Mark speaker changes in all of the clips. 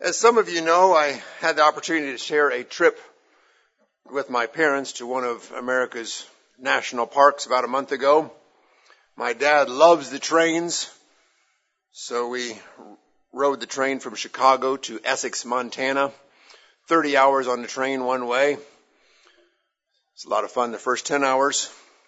Speaker 1: As some of you know, I had the opportunity to share a trip with my parents to one of America's national parks about a month ago. My dad loves the trains, so we rode the train from Chicago to Essex, Montana. 30 hours on the train one way. It's a lot of fun the first 10 hours.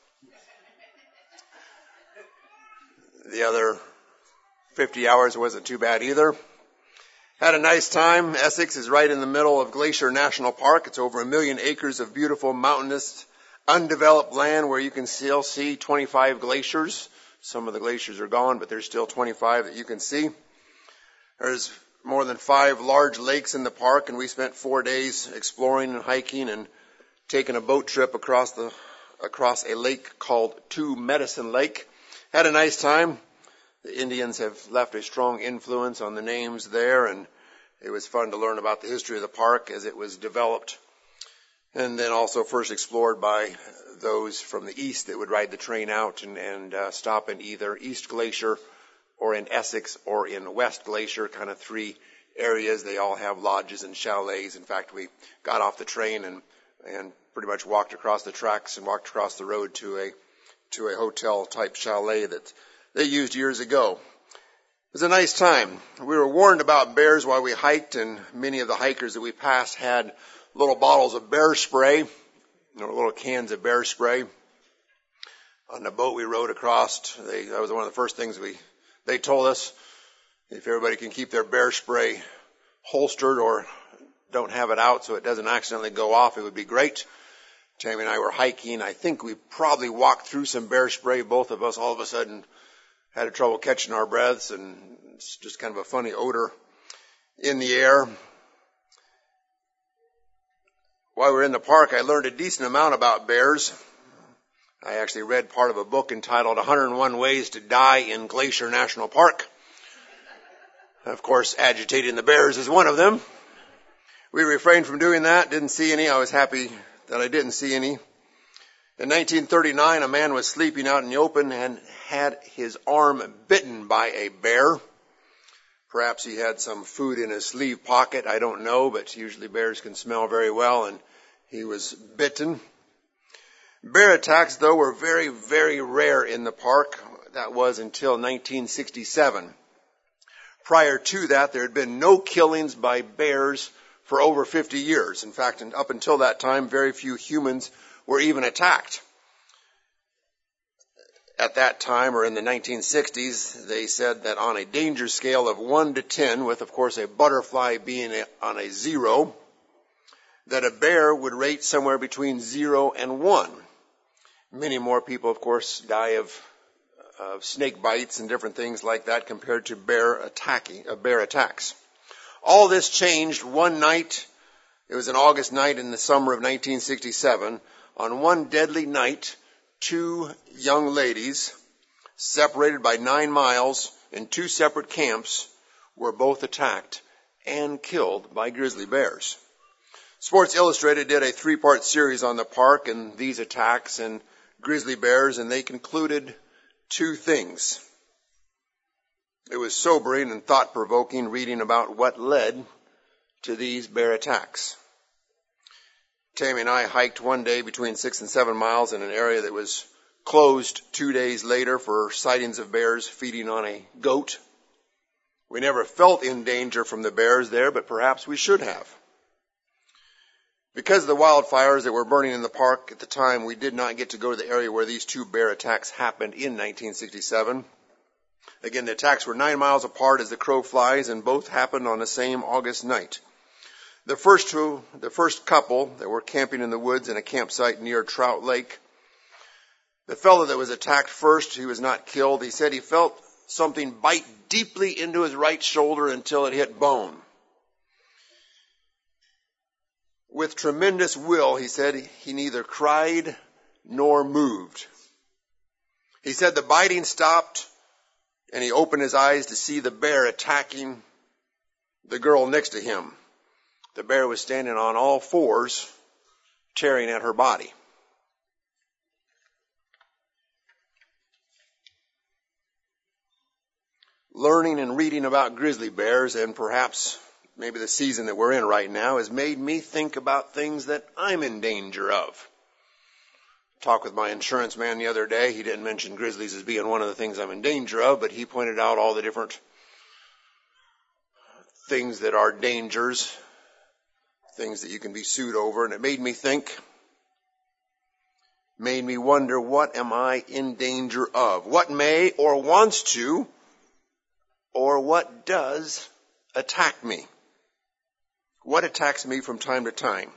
Speaker 1: The other 50 hours wasn't too bad either. Had a nice time. Essex is right in the middle of Glacier National Park. It's over 1 million acres of beautiful mountainous, undeveloped land where you can still see 25 glaciers. Some of the glaciers are gone, but there's still 25 that you can see. There's more than 5 large lakes in the park, and we spent 4 days exploring and hiking and taking a boat trip across a lake called Two Medicine Lake. Had a nice time. The Indians have left a strong influence on the names there, and it was fun to learn about the history of the park as it was developed, and then also first explored by those from the east that would ride the train out and stop in either East Glacier or in Essex or in West Glacier, kind of 3 areas. They all have lodges and chalets. In fact, we got off the train and pretty much walked across the tracks and walked across the road to a hotel type chalet that they used years ago. It was a nice time. We were warned about bears while we hiked, and many of the hikers that we passed had little bottles of bear spray, little cans of bear spray. On the boat we rode across, that was one of the first things they told us. If everybody can keep their bear spray holstered or don't have it out so it doesn't accidentally go off, it would be great. Tammy and I were hiking. I think we probably walked through some bear spray. Both of us all of a sudden had trouble catching our breaths, and it's just kind of a funny odor in the air. While we were in the park, I learned a decent amount about bears. I actually read part of a book entitled 101 Ways to Die in Glacier National Park. Of course, agitating the bears is one of them. We refrained from doing that, didn't see any. I was happy that I didn't see any. In 1939, a man was sleeping out in the open and had his arm bitten by a bear. Perhaps he had some food in his sleeve pocket, I don't know, but usually bears can smell very well, and he was bitten. Bear attacks, though, were very, very rare in the park. That was until 1967. Prior to that, there had been no killings by bears for over 50 years. In fact, up until that time, very few humans were even attacked. At that time, or in the 1960s, they said that on a danger scale of 1 to 10, with, of course, a butterfly being on a 0, that a bear would rate somewhere between 0 and 1. Many more people, of course, die of snake bites and different things like that compared to bear attacks. All this changed one night. It was an August night in the summer of 1967. On one deadly night, 2 young ladies, separated by 9 miles in 2 separate camps, were both attacked and killed by grizzly bears. Sports Illustrated did a 3-part series on the park and these attacks and grizzly bears, and they concluded 2 things. It was sobering and thought-provoking reading about what led to these bear attacks. Tammy and I hiked one day between 6 and 7 miles in an area that was closed 2 days later for sightings of bears feeding on a goat. We never felt in danger from the bears there, but perhaps we should have. Because of the wildfires that were burning in the park at the time, we did not get to go to the area where these 2 bear attacks happened in 1967. Again, the attacks were 9 miles apart as the crow flies, and both happened on the same August night. The first couple that were camping in the woods in a campsite near Trout Lake, the fellow that was attacked first, he was not killed. He said he felt something bite deeply into his right shoulder until it hit bone. With tremendous will, he said, he neither cried nor moved. He said the biting stopped, and he opened his eyes to see the bear attacking the girl next to him. The bear was standing on all 4s, tearing at her body. Learning and reading about grizzly bears, and perhaps maybe the season that we're in right now, has made me think about things that I'm in danger of. Talked with my insurance man the other day. He didn't mention grizzlies as being one of the things I'm in danger of, but he pointed out all the different things that are dangers, things that you can be sued over, and it made me think, made me wonder, what am I in danger of? What may or wants to, or what does attack me? What attacks me from time to time?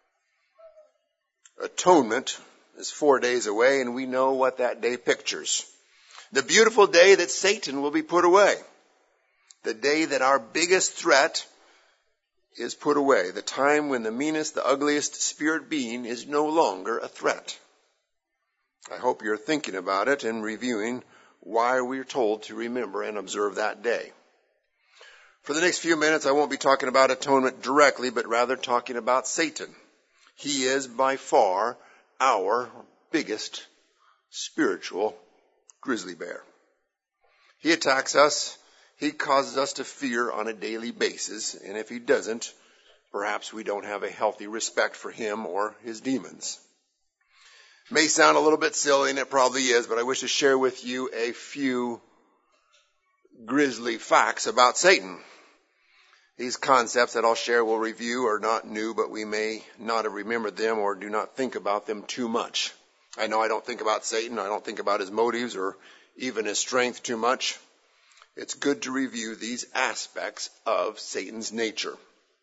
Speaker 1: Atonement is 4 days away, and we know what that day pictures. The beautiful day that Satan will be put away. The day that our biggest threat is put away. The time when the meanest, the ugliest spirit being is no longer a threat. I hope you're thinking about it and reviewing why we're told to remember and observe that day. For the next few minutes, I won't be talking about atonement directly, but rather talking about Satan. He is by far our biggest spiritual grizzly bear. He attacks us. He causes us to fear on a daily basis. And if he doesn't, perhaps we don't have a healthy respect for him or his demons. May sound a little bit silly, and it probably is, but I wish to share with you a few grisly facts about Satan. These concepts that I'll share, will review, are not new, but we may not have remembered them or do not think about them too much. I know I don't think about Satan. I don't think about his motives or even his strength too much. It's good to review these aspects of Satan's nature.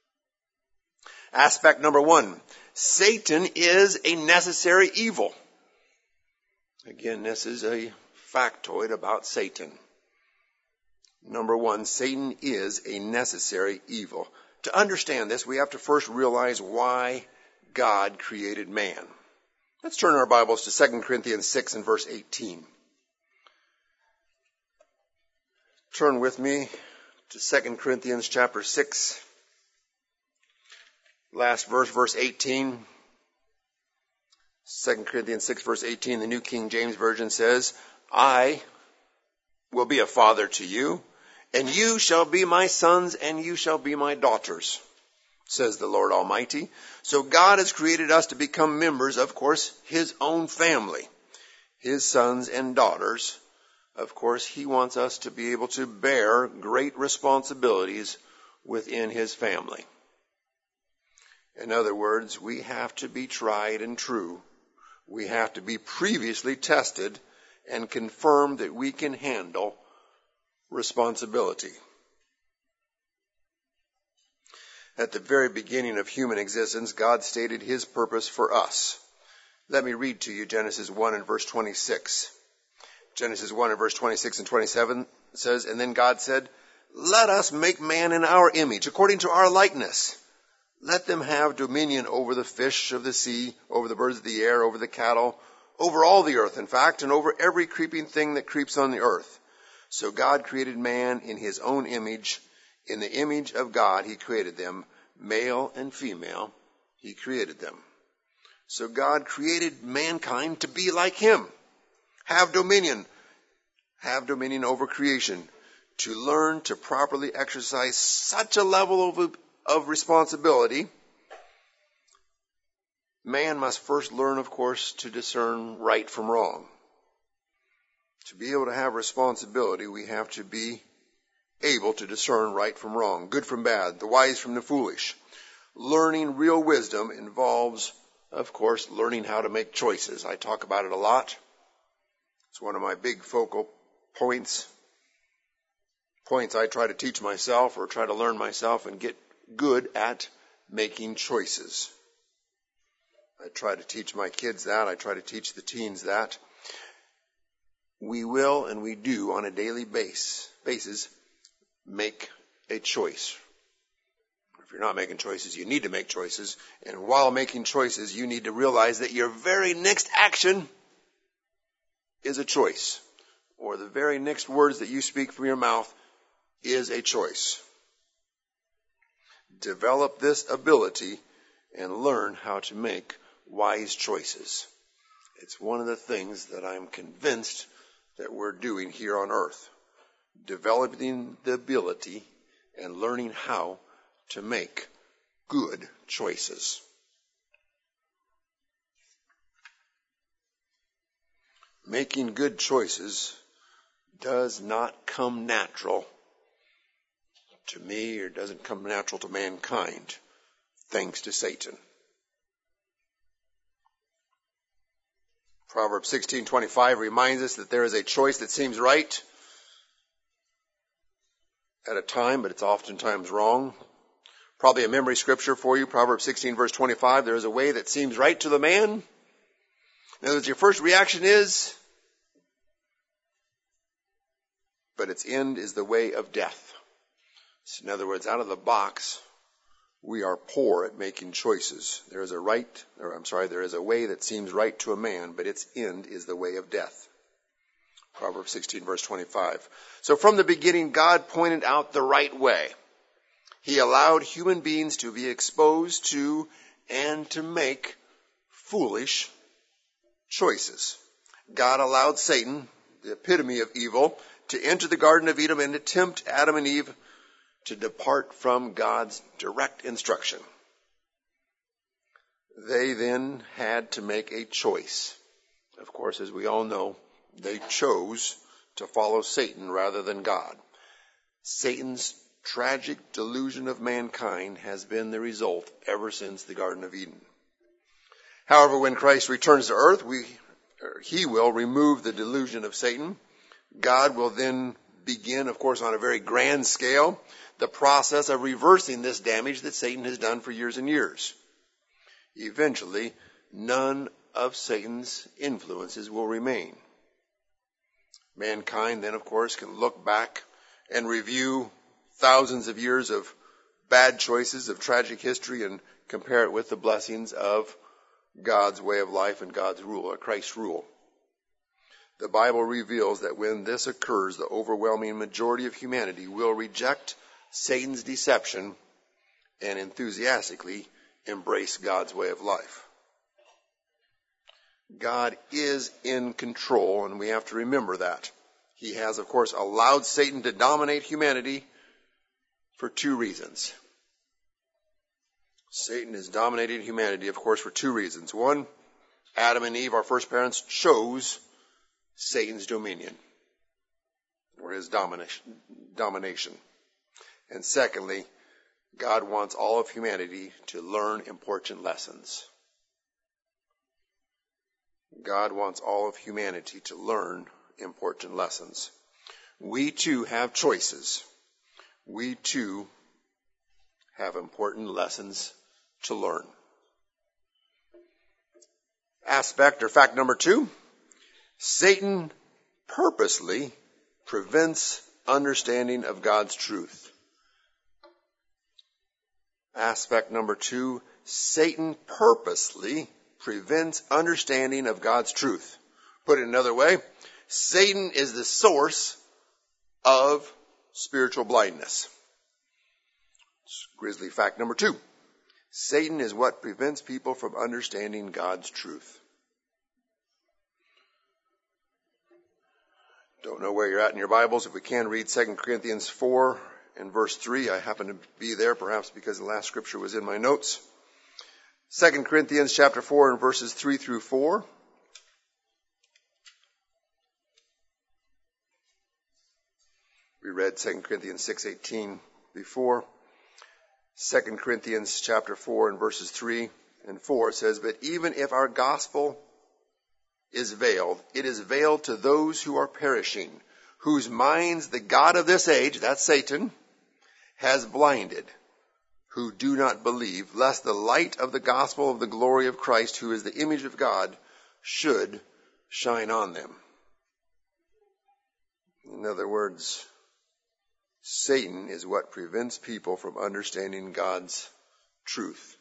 Speaker 1: Aspect number 1, Satan is a necessary evil. Again, this is a factoid about Satan. Number 1, Satan is a necessary evil. To understand this, we have to first realize why God created man. Let's turn our Bibles to 2 Corinthians 6 and verse 18. Turn with me to 2 Corinthians chapter 6. Last verse, verse 18. 2 Corinthians 6, verse 18, the New King James Version says, I will be a father to you, and you shall be my sons, and you shall be my daughters, says the Lord Almighty. So God has created us to become members, of course, his own family, his sons and daughters. Of course, he wants us to be able to bear great responsibilities within his family. In other words, we have to be tried and true. We have to be previously tested and confirmed that we can handle responsibility. At the very beginning of human existence, God stated his purpose for us. Let me read to you Genesis 1 and verse 26. Genesis 1 and verse 26 and 27 says, And then God said, Let us make man in our image, according to our likeness. Let them have dominion over the fish of the sea, over the birds of the air, over the cattle, over all the earth, in fact, and over every creeping thing that creeps on the earth. So God created man in his own image. In the image of God he created them, male and female, he created them. So God created mankind to be like him. Have dominion over creation, to learn to properly exercise such a level of responsibility. Man must first learn, of course, to discern right from wrong. To be able to have responsibility, we have to be able to discern right from wrong, good from bad, the wise from the foolish. Learning real wisdom involves, of course, learning how to make choices. I talk about it a lot. It's one of my big focal points I try to teach myself or try to learn myself and get good at making choices. I try to teach my kids that. I try to teach the teens that. We will and we do on a daily basis make a choice. If you're not making choices, you need to make choices. And while making choices, you need to realize that your very next action is a choice. Or the very next words that you speak from your mouth is a choice. Develop this ability and learn how to make wise choices. It's one of the things that I'm convinced that we're doing here on earth. Developing the ability and learning how to make good choices. Making good choices does not come natural to me, or doesn't come natural to mankind, thanks to Satan. Proverbs 16:25 reminds us that there is a choice that seems right at a time, but it's oftentimes wrong. Probably a memory scripture for you, Proverbs 16 verse 25. There is a way that seems right to the man. In other words, your first reaction is, but its end is the way of death. So in other words, out of the box, we are poor at making choices. There is a way that seems right to a man, but its end is the way of death. Proverbs 16 verse 25. So from the beginning, God pointed out the right way. He allowed human beings to be exposed to and to make foolish choices. God allowed Satan, the epitome of evil, to enter the Garden of Eden and to tempt Adam and Eve to depart from God's direct instruction. They then had to make a choice. Of course, as we all know, they chose to follow Satan rather than God. Satan's tragic delusion of mankind has been the result ever since the Garden of Eden. However, when Christ returns to earth, he will remove the delusion of Satan. God will then begin, of course, on a very grand scale, the process of reversing this damage that Satan has done for years and years. Eventually, none of Satan's influences will remain. Mankind then, of course, can look back and review thousands of years of bad choices, of tragic history, and compare it with the blessings of God's way of life and God's rule, or Christ's rule. The Bible reveals that when this occurs, the overwhelming majority of humanity will reject Satan's deception and enthusiastically embrace God's way of life. God is in control, and we have to remember that. He has, of course, allowed Satan to dominate humanity for two reasons. Satan has dominated humanity, of course, for two reasons. One, Adam and Eve, our first parents, chose Satan's dominion, or his domination. And secondly, God wants all of humanity to learn important lessons. God wants all of humanity to learn important lessons. We too have choices. We too have important lessons to learn. Aspect or fact number 2, Satan purposely prevents understanding of God's truth. Aspect number 2, Satan purposely prevents understanding of God's truth. Put it another way, Satan is the source of spiritual blindness. Grisly fact number 2. Satan is what prevents people from understanding God's truth. Don't know where you're at in your Bibles. If we can, read 2 Corinthians 4 and verse 3. I happen to be there, perhaps because the last scripture was in my notes. 2 Corinthians chapter 4 and verses 3 through 4. We read 2 Corinthians 6:18 before. 2 Corinthians chapter 4 and verses 3 and 4 says, "But even if our gospel is veiled, it is veiled to those who are perishing, whose minds the God of this age," that's Satan, "has blinded, who do not believe, lest the light of the gospel of the glory of Christ, who is the image of God, should shine on them." In other words, Satan is what prevents people from understanding God's truth.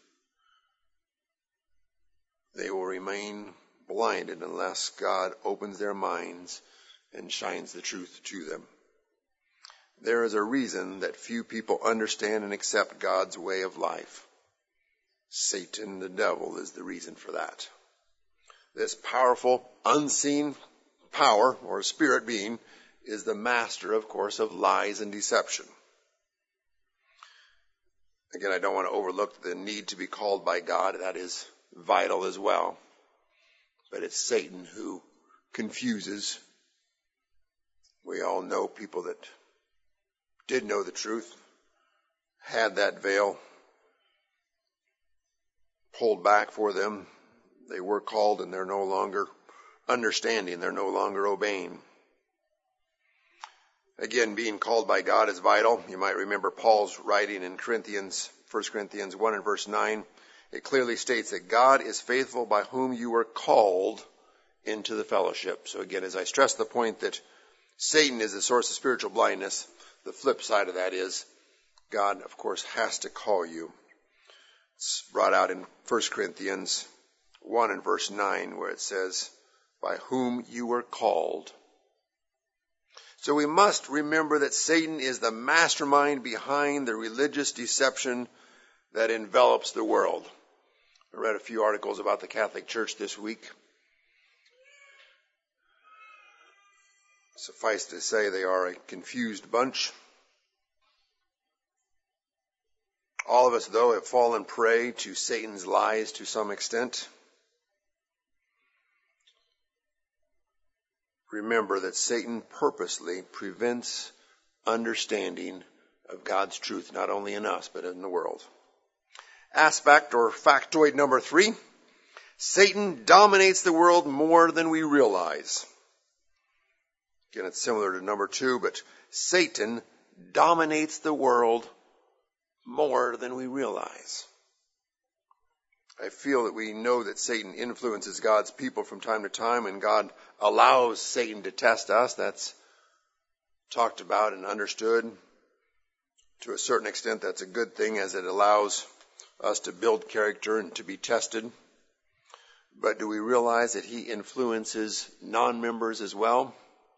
Speaker 1: They will remain blinded unless God opens their minds and shines the truth to them. There is a reason that few people understand and accept God's way of life. Satan, the devil, is the reason for that. This powerful, unseen power, or spirit being, is the master, of course, of lies and deception. Again, I don't want to overlook the need to be called by God. That is vital as well. But it's Satan who confuses. We all know people that did know the truth, had that veil pulled back for them. They were called and they're no longer understanding. They're no longer obeying. Again, being called by God is vital. You might remember Paul's writing in 1 Corinthians 1 and verse 9. It clearly states that God is faithful by whom you were called into the fellowship. So again, as I stress the point that Satan is the source of spiritual blindness, the flip side of that is God, of course, has to call you. It's brought out in 1 Corinthians 1 and verse 9 where it says, by whom you were called. So we must remember that Satan is the mastermind behind the religious deception that envelops the world. I read a few articles about the Catholic Church this week. Suffice to say, they are a confused bunch. All of us, though, have fallen prey to Satan's lies to some extent. Remember that Satan purposely prevents understanding of God's truth, not only in us, but in the world. Aspect or factoid number 3, Satan dominates the world more than we realize. Again, it's similar to number 2, but Satan dominates the world more than we realize. I feel that we know that Satan influences God's people from time to time, and God allows Satan to test us. That's talked about and understood. To a certain extent, that's a good thing, as it allows us to build character and to be tested. But do we realize that he influences non-members as well?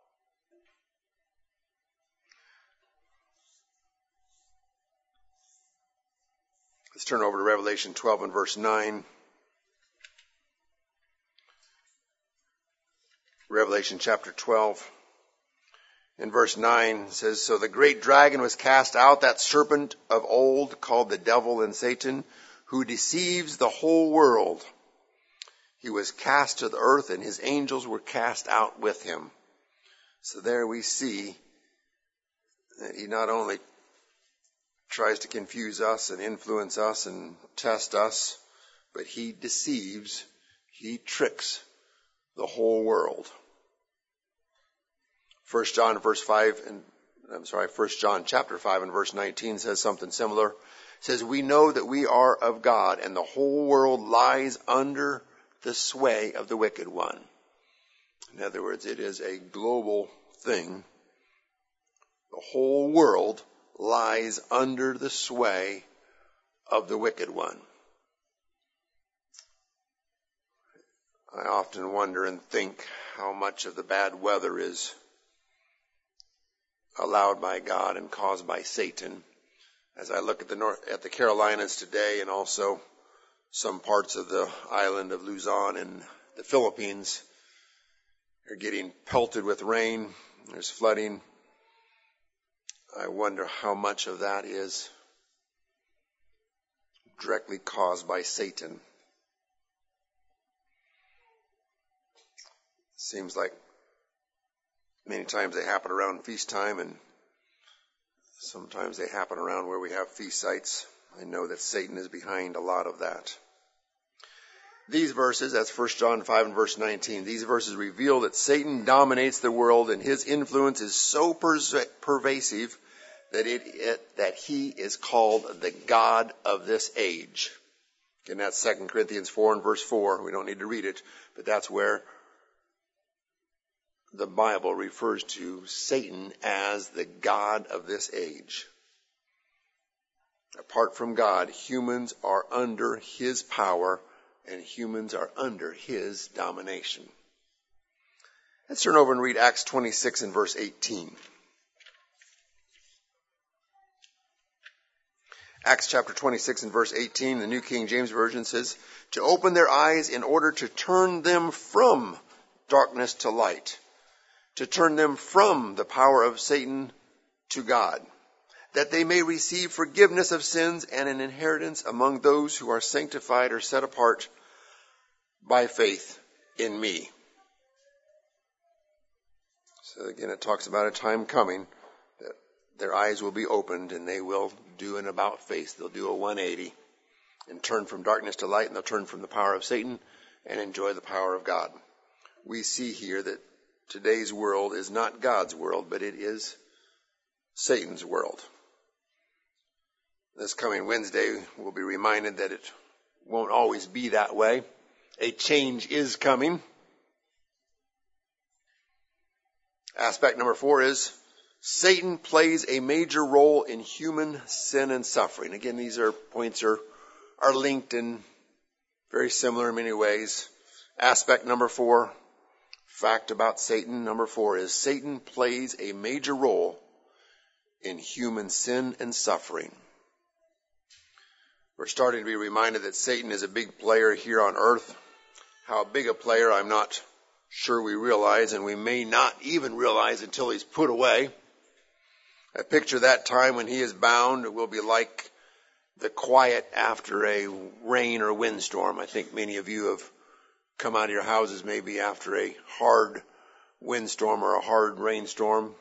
Speaker 1: Let's turn over to Revelation 12 and verse 9. Revelation chapter 12 and verse 9 says, so the great dragon was cast out, that serpent of old called the devil and Satan, who deceives the whole world. He was cast to the earth, and his angels were cast out with him. So there we see that he not only tries to confuse us and influence us and test us, but he deceives, he tricks the whole world. 1 John chapter 5 and verse 19 says something similar. It says, we know that we are of God, and the whole world lies under the sway of the wicked one. In other words, it is a global thing. The whole world lies under the sway of the wicked one. I often wonder and think how much of the bad weather is allowed by God and caused by Satan. As I look at the Carolinas today, and also some parts of the island of Luzon and the Philippines are getting pelted with rain. There's flooding. I wonder how much of that is directly caused by Satan. Seems like many times they happen around feast time, and sometimes they happen around where we have feast sites. I know that Satan is behind a lot of that. These verses, that's 1 John 5 and verse 19, these verses reveal that Satan dominates the world, and his influence is so pervasive that he is called the God of this age. And that's 2 Corinthians 4 and verse 4. We don't need to read it, but that's where the Bible refers to Satan as the God of this age. Apart from God, humans are under his power, and humans are under his domination. Let's turn over and read Acts 26 and verse 18. Acts chapter 26 and verse 18, the New King James Version says, to open their eyes in order to turn them from darkness to light, to turn them from the power of Satan to God, that they may receive forgiveness of sins and an inheritance among those who are sanctified or set apart by faith in me. So again, it talks about a time coming that their eyes will be opened and they will do an about face. They'll do a 180 and turn from darkness to light, and they'll turn from the power of Satan and enjoy the power of God. We see here that today's world is not God's world, but it is Satan's world. This coming Wednesday, we'll be reminded that it won't always be that way. A change is coming. Aspect number 4 is Satan plays a major role in human sin and suffering. Again, these points are linked and very similar in many ways. Aspect number 4, fact about Satan number 4 is Satan plays a major role in human sin and suffering. We're starting to be reminded that Satan is a big player here on earth. How big a player, I'm not sure we realize, and we may not even realize until he's put away. I picture that time when he is bound. It will be like the quiet after a rain or windstorm. I think many of you have come out of your houses maybe after a hard windstorm or a hard rainstorm.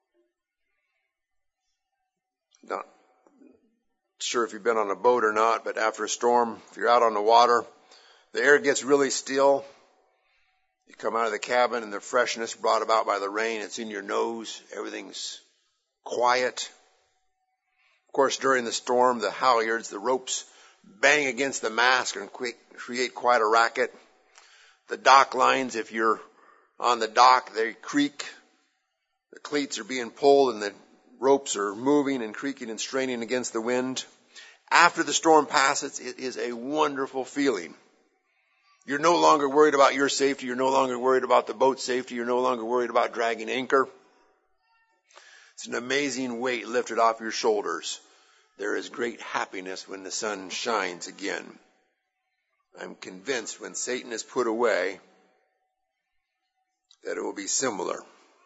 Speaker 1: Not sure if you've been on a boat or not, but after a storm, if you're out on the water, the air gets really still. You come out of the cabin and the freshness brought about by the rain, it's in your nose. Everything's quiet. Of course, during the storm, the halyards, the ropes bang against the mast and create quite a racket. The dock lines, if you're on the dock, they creak. The cleats are being pulled and the ropes are moving and creaking and straining against the wind. After the storm passes, it is a wonderful feeling. You're no longer worried about your safety. You're no longer worried about the boat's safety. You're no longer worried about dragging anchor. It's an amazing weight lifted off your shoulders. There is great happiness when the sun shines again. I'm convinced when Satan is put away that it will be similar.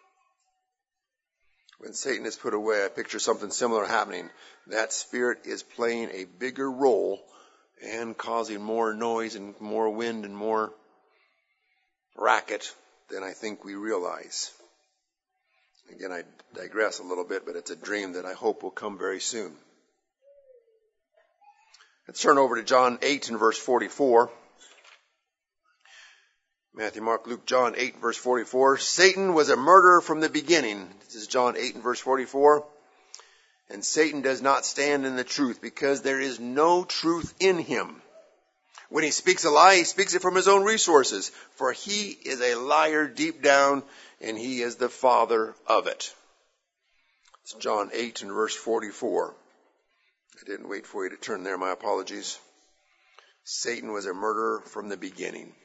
Speaker 1: When Satan is put away, I picture something similar happening. That spirit is playing a bigger role and causing more noise and more wind and more racket than I think we realize. Again, I digress a little bit, but it's a dream that I hope will come very soon. Let's turn over to John 8 and verse 44. Matthew, Mark, Luke, John 8 verse 44. Satan was a murderer from the beginning. This is John 8 and verse 44. And Satan does not stand in the truth because there is no truth in him. When he speaks a lie, he speaks it from his own resources. For he is a liar deep down, and he is the father of it. It's John 8 and verse 44. I didn't wait for you to turn there. My apologies. Satan was a murderer from the beginning.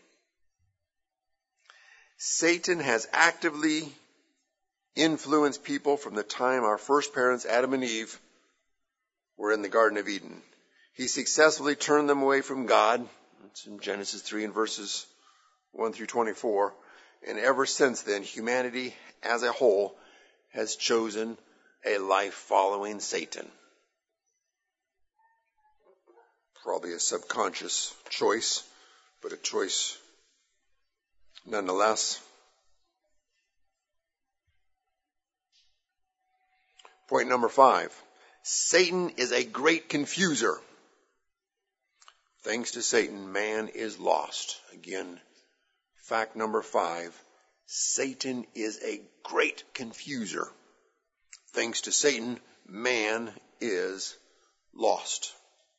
Speaker 1: Satan has actively influenced people from the time our first parents, Adam and Eve, were in the Garden of Eden. He successfully turned them away from God. It's in Genesis 3 and verses 1 through 24. And ever since then, humanity as a whole has chosen a life following Satan. Probably a subconscious choice, but a choice nonetheless. Point number 5. Satan is a great confuser. Thanks to Satan, man is lost. Again, fact number 5. Satan is a great confuser. Thanks to Satan, man is lost.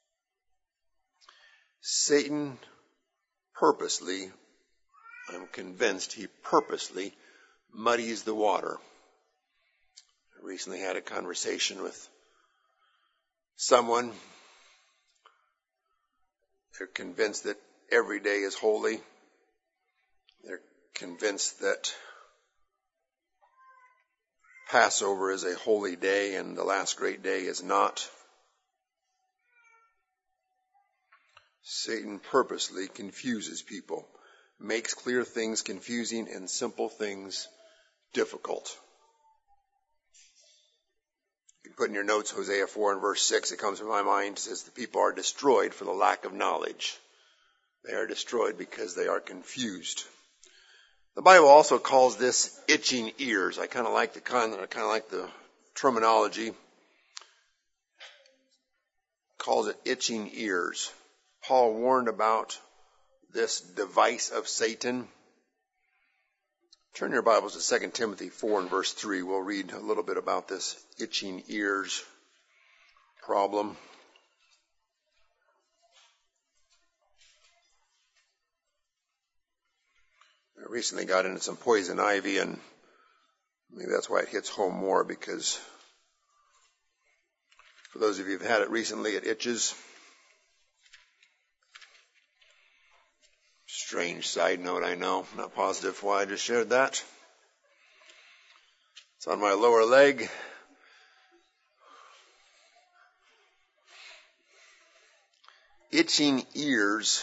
Speaker 1: Satan purposely, I'm convinced he purposely muddies the water. I recently had a conversation with someone. They're convinced that every day is holy. They're convinced that Passover is a holy day and the last great day is not. Satan purposely confuses people, makes clear things confusing and simple things difficult. You can put in your notes Hosea 4 and verse 6, it comes to my mind. It says the people are destroyed for the lack of knowledge. They are destroyed because they are confused. The Bible also calls this itching ears. I kind of like the terminology. Calls it itching ears. Paul warned about this device of Satan. Turn your Bibles to 2 Timothy 4 and verse 3. We'll read a little bit about this itching ears problem. I recently got into some poison ivy, and maybe that's why it hits home more, because for those of you who've had it recently, it itches. Strange side note, I know. Not positive why I just shared that. It's on my lower leg. Itching ears.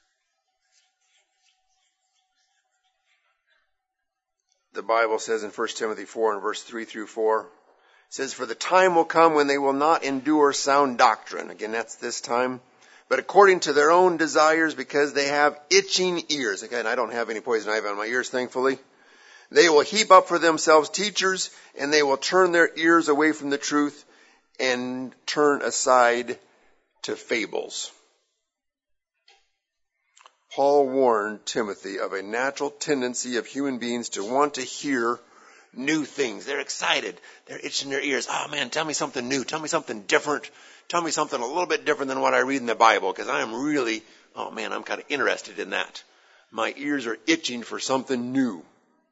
Speaker 1: The Bible says in 1 Timothy 4 and verse 3 through 4, it says, "For the time will come when they will not endure sound doctrine." Again, that's this time. "But according to their own desires, because they have itching ears." Again, I don't have any poison ivy on my ears, thankfully. "They will heap up for themselves teachers, and they will turn their ears away from the truth and turn aside to fables." Paul warned Timothy of a natural tendency of human beings to want to hear new things. They're excited. They're itching their ears. "Oh man, tell me something new. Tell me something different. Tell me something a little bit different than what I read in the Bible, because I'm kind of interested in that. My ears are itching for something new."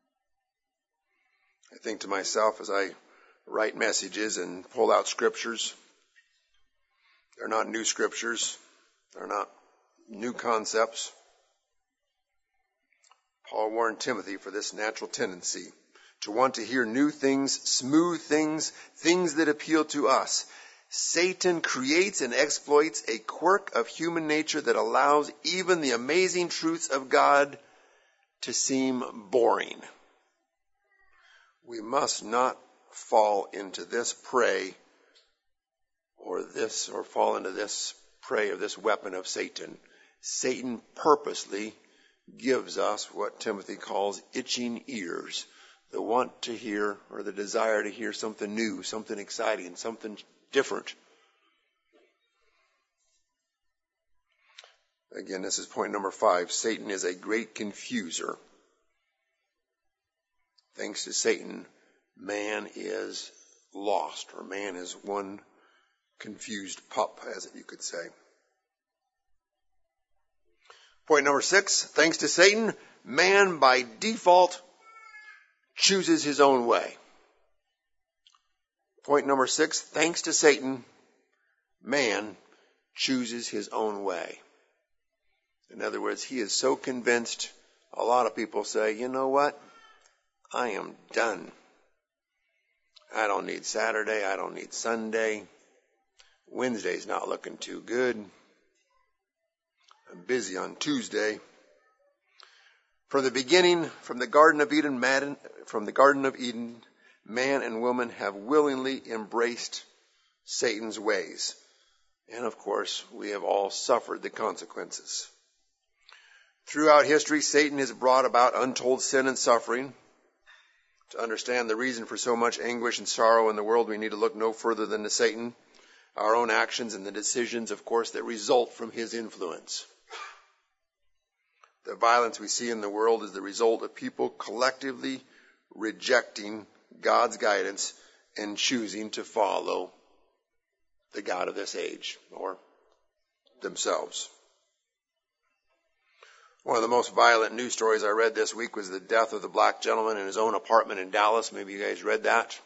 Speaker 1: I think to myself as I write messages and pull out scriptures, they're not new scriptures. They're not new concepts. Paul warned Timothy for this natural tendency to want to hear new things, smooth things, things that appeal to us. Satan creates and exploits a quirk of human nature that allows even the amazing truths of God to seem boring. We must not fall into this prey or fall into this prey of this weapon of Satan. Satan purposely gives us what Timothy calls itching ears, the want to hear or the desire to hear something new, something exciting, something different. Again, this is point number 5. Satan is a great confuser. Thanks to Satan, man is lost, or man is one confused pup, as you could say. Point number 6, thanks to Satan, man by default chooses his own way. Point number 6, thanks to Satan, man chooses his own way. In other words, he is so convinced, a lot of people say, "You know what? I am done. I don't need Saturday. I don't need Sunday. Wednesday's not looking too good. I'm busy on Tuesday." From the beginning, from the Garden of Eden, man and woman have willingly embraced Satan's ways. And of course, we have all suffered the consequences. Throughout history, Satan has brought about untold sin and suffering. To understand the reason for so much anguish and sorrow in the world, we need to look no further than to Satan, our own actions, and the decisions, of course, that result from his influence. The violence we see in the world is the result of people collectively rejecting God's guidance and choosing to follow the God of this age, or themselves. One of the most violent news stories I read this week was the death of the black gentleman in his own apartment in Dallas. Maybe you guys read that.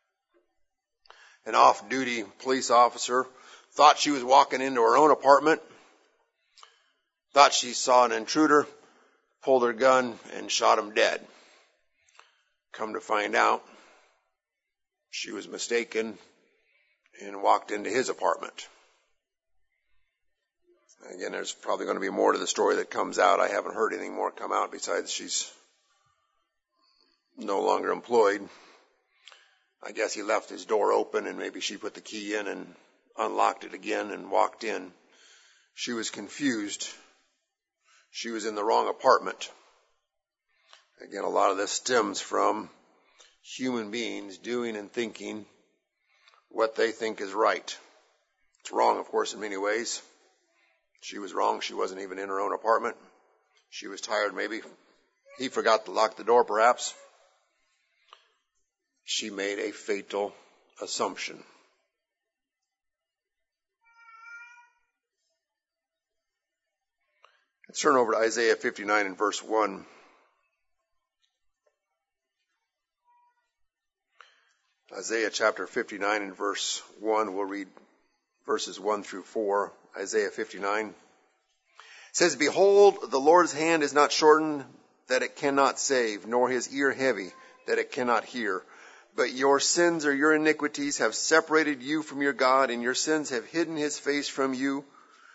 Speaker 1: An off-duty police officer thought she was walking into her own apartment, thought she saw an intruder, pulled her gun, and shot him dead. Come to find out, she was mistaken and walked into his apartment. Again, there's probably going to be more to the story that comes out. I haven't heard anything more come out besides she's no longer employed. I guess he left his door open and maybe she put the key in and unlocked it again and walked in. She was confused. She was in the wrong apartment. Again, a lot of this stems from human beings doing and thinking what they think is right. It's wrong, of course, in many ways. She was wrong. She wasn't even in her own apartment. She was tired, maybe. He forgot to lock the door, perhaps. She made a fatal assumption. Let's turn over to Isaiah 59 and verse 1. Isaiah chapter 59 and verse 1, we'll read verses 1 through 4. Isaiah 59. It says, "Behold, the Lord's hand is not shortened that it cannot save, nor his ear heavy that it cannot hear. But your sins or your iniquities have separated you from your God, and your sins have hidden his face from you,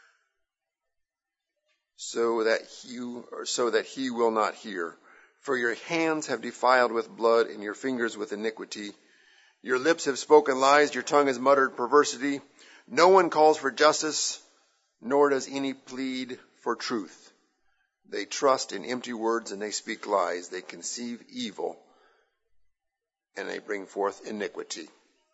Speaker 1: so that he will not hear. For your hands have defiled with blood, and your fingers with iniquity. Your lips have spoken lies, your tongue has muttered perversity. No one calls for justice, nor does any plead for truth. They trust in empty words, and they speak lies. They conceive evil, and they bring forth iniquity."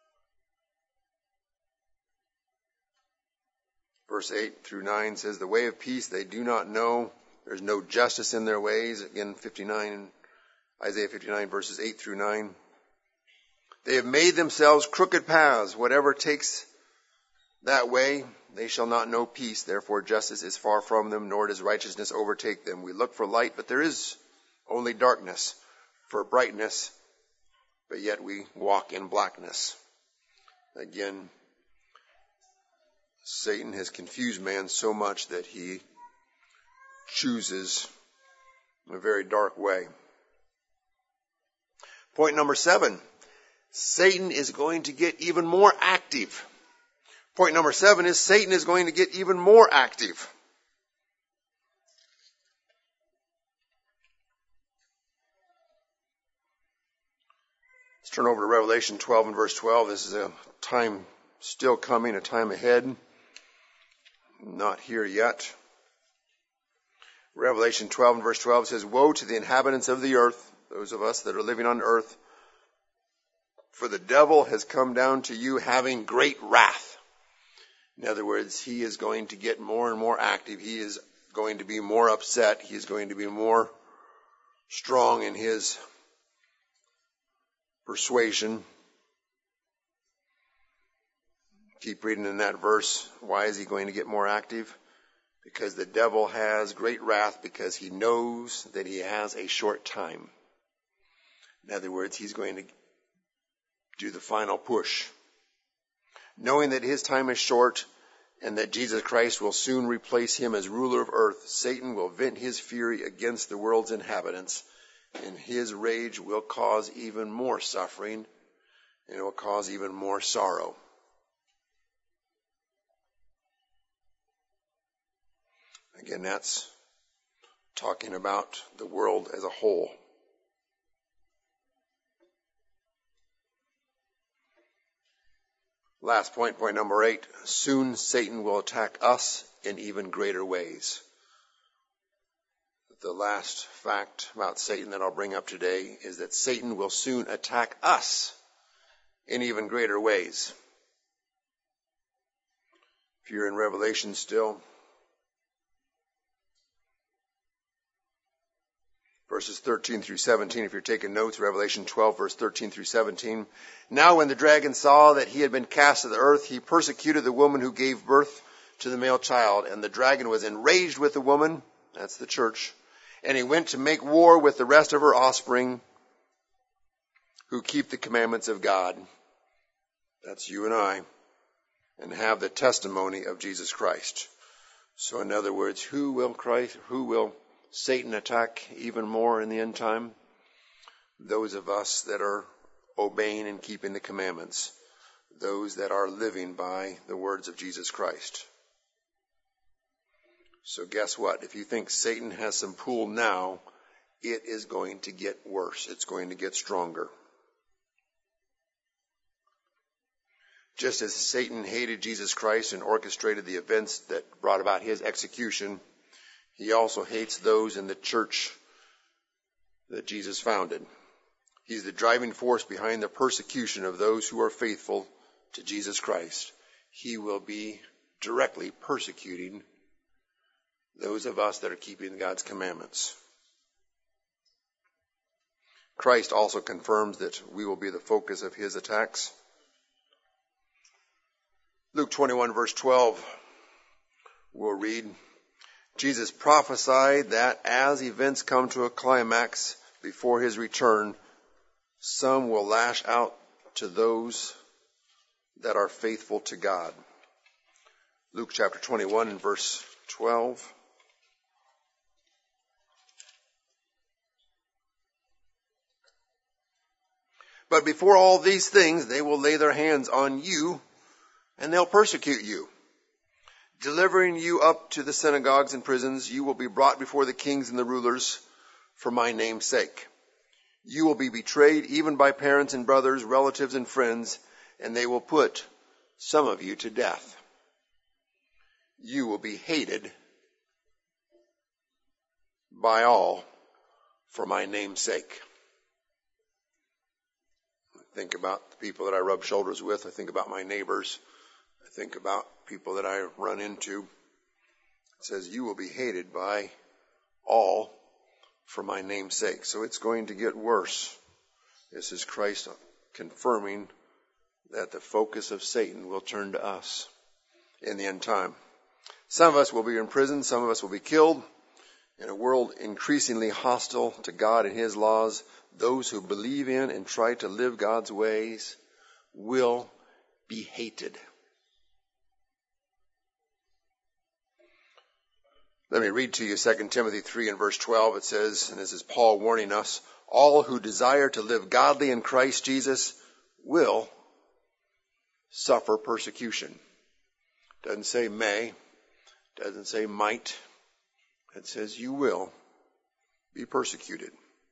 Speaker 1: Verse 8 through 9 says, "The way of peace they do not know. There's no justice in their ways." Again, Isaiah 59, verses 8 through 9. "They have made themselves crooked paths. Whatever takes that way, they shall not know peace. Therefore justice is far from them, nor does righteousness overtake them. We look for light, but there is only darkness. For brightness, but yet we walk in blackness." Again, Satan has confused man so much that he chooses a very dark way. Point number 7. Satan is going to get even more active. Point number 7 is Satan is going to get even more active. Let's turn over to Revelation 12 and verse 12. This is a time still coming, a time ahead. Not here yet. Revelation 12 and verse 12 says, "Woe to the inhabitants of the earth," those of us that are living on earth, "for the devil has come down to you having great wrath." In other words, he is going to get more and more active. He is going to be more upset. He is going to be more strong in his persuasion. Keep reading in that verse. Why is he going to get more active? Because the devil has great wrath, because he knows that he has a short time. In other words, he's going to do the final push. Knowing that his time is short and that Jesus Christ will soon replace him as ruler of earth, Satan will vent his fury against the world's inhabitants, and his rage will cause even more suffering, and it will cause even more sorrow. Again, that's talking about the world as a whole. Last point, point number 8. Soon Satan will attack us in even greater ways. The last fact about Satan that I'll bring up today is that Satan will soon attack us in even greater ways. If you're in Revelation still, verses 13 through 17, if you're taking notes, Revelation 12, verse 13 through 17. "Now when the dragon saw that he had been cast to the earth, he persecuted the woman who gave birth to the male child. And the dragon was enraged with the woman," that's the church, "and he went to make war with the rest of her offspring who keep the commandments of God," that's you and I, "and have the testimony of Jesus Christ." So in other words, who will Satan attack even more in the end time? Those of us that are obeying and keeping the commandments. Those that are living by the words of Jesus Christ. So guess what? If you think Satan has some pull now, it is going to get worse. It's going to get stronger. Just as Satan hated Jesus Christ and orchestrated the events that brought about his execution, he also hates those in the church that Jesus founded. He's the driving force behind the persecution of those who are faithful to Jesus Christ. He will be directly persecuting those of us that are keeping God's commandments. Christ also confirms that we will be the focus of his attacks. Luke 21 verse 12, we'll read, Jesus prophesied that as events come to a climax before his return, some will lash out to those that are faithful to God. Luke chapter 21 and verse 12. But before all these things, they will lay their hands on you, and they'll persecute you. Delivering you up to the synagogues and prisons, you will be brought before the kings and the rulers for my name's sake. You will be betrayed even by parents and brothers, relatives and friends, and they will put some of you to death. You will be hated by all for my name's sake. I think about the people that I rub shoulders with. I think about my neighbors. I think about people that I run into. It says, you will be hated by all for my name's sake. So it's going to get worse. This is Christ confirming that the focus of Satan will turn to us in the end time. Some of us will be in prison. Some of us will be killed. In a world increasingly hostile to God and his laws, those who believe in and try to live God's ways will be hated. Let me read to you 2 Timothy 3 and verse 12. It says, and this is Paul warning us, all who desire to live godly in Christ Jesus will suffer persecution. Doesn't say may, doesn't say might. It says you will be persecuted.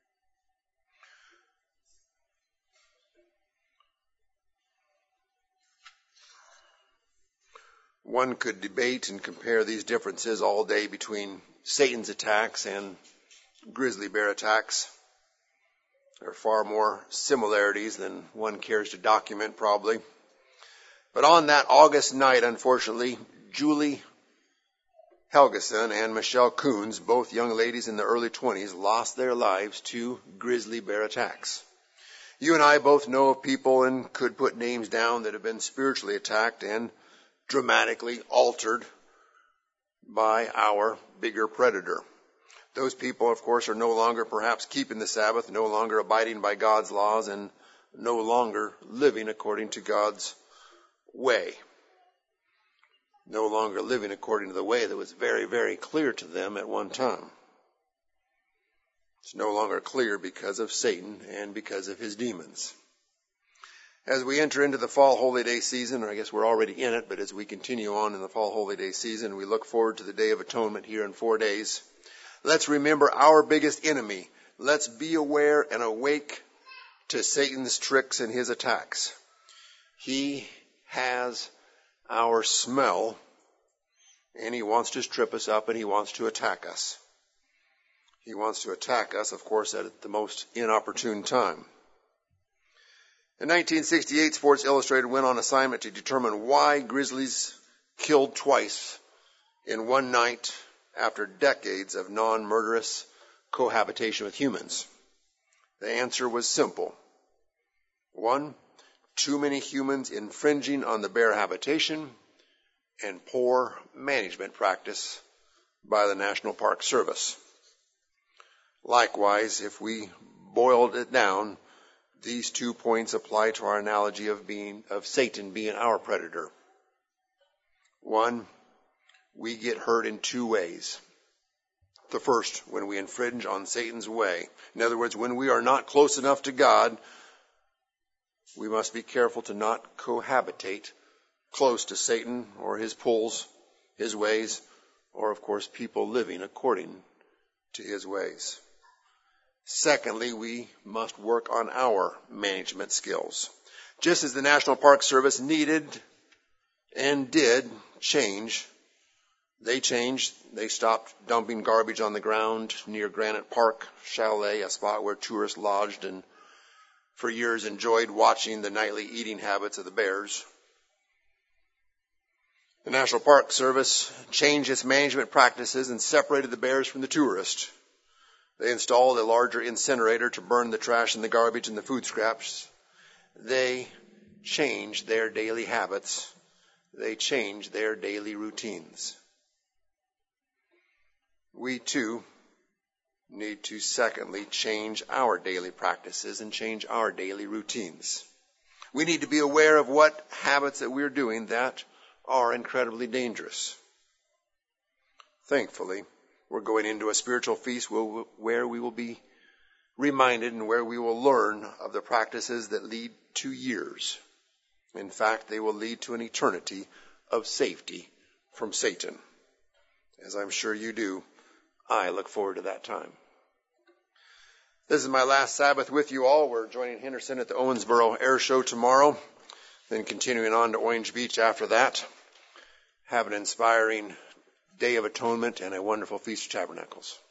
Speaker 1: One could debate and compare these differences all day between Satan's attacks and grizzly bear attacks. There are far more similarities than one cares to document, probably. But on that August night, unfortunately, Julie Helgeson and Michelle Coons, both young ladies in their early 20s, lost their lives to grizzly bear attacks. You and I both know of people and could put names down that have been spiritually attacked and dramatically altered by our bigger predator. Those people, of course, are no longer perhaps keeping the Sabbath, no longer abiding by God's laws, and no longer living according to God's way. No longer living according to the way that was very, very clear to them at one time. It's no longer clear because of Satan and because of his demons. As we enter into the fall holy day season, or I guess we're already in it, but as we continue on in the fall holy day season, we look forward to the Day of Atonement here in 4 days. Let's remember our biggest enemy. Let's be aware and awake to Satan's tricks and his attacks. He has our smell, and he wants to trip us up, and he wants to attack us. He wants to attack us, of course, at the most inopportune time. In 1968, Sports Illustrated went on assignment to determine why grizzlies killed twice in one night after decades of non-murderous cohabitation with humans. The answer was simple. 1, too many humans infringing on the bear habitation, and poor management practice by the National Park Service. Likewise, if we boiled it down, these 2 points apply to our analogy of Satan being our predator. 1, we get hurt in 2 ways. The first, when we infringe on Satan's way. In other words, when we are not close enough to God, we must be careful to not cohabitate close to Satan or his pulls, his ways, or of course people living according to his ways. Secondly, we must work on our management skills. Just as the National Park Service needed and did change, they changed. They stopped dumping garbage on the ground near Granite Park Chalet, a spot where tourists lodged and for years enjoyed watching the nightly eating habits of the bears. The National Park Service changed its management practices and separated the bears from the tourists. They installed a larger incinerator to burn the trash and the garbage and the food scraps. They changed their daily habits. They changed their daily routines. We too need to, secondly, change our daily practices and change our daily routines. We need to be aware of what habits that we're doing that are incredibly dangerous. Thankfully, we're going into a spiritual feast where we will be reminded and where we will learn of the practices that lead to years. In fact, they will lead to an eternity of safety from Satan. As I'm sure you do, I look forward to that time. This is my last Sabbath with you all. We're joining Henderson at the Owensboro Air Show tomorrow, then continuing on to Orange Beach after that. Have an inspiring Day of Atonement and a wonderful Feast of Tabernacles.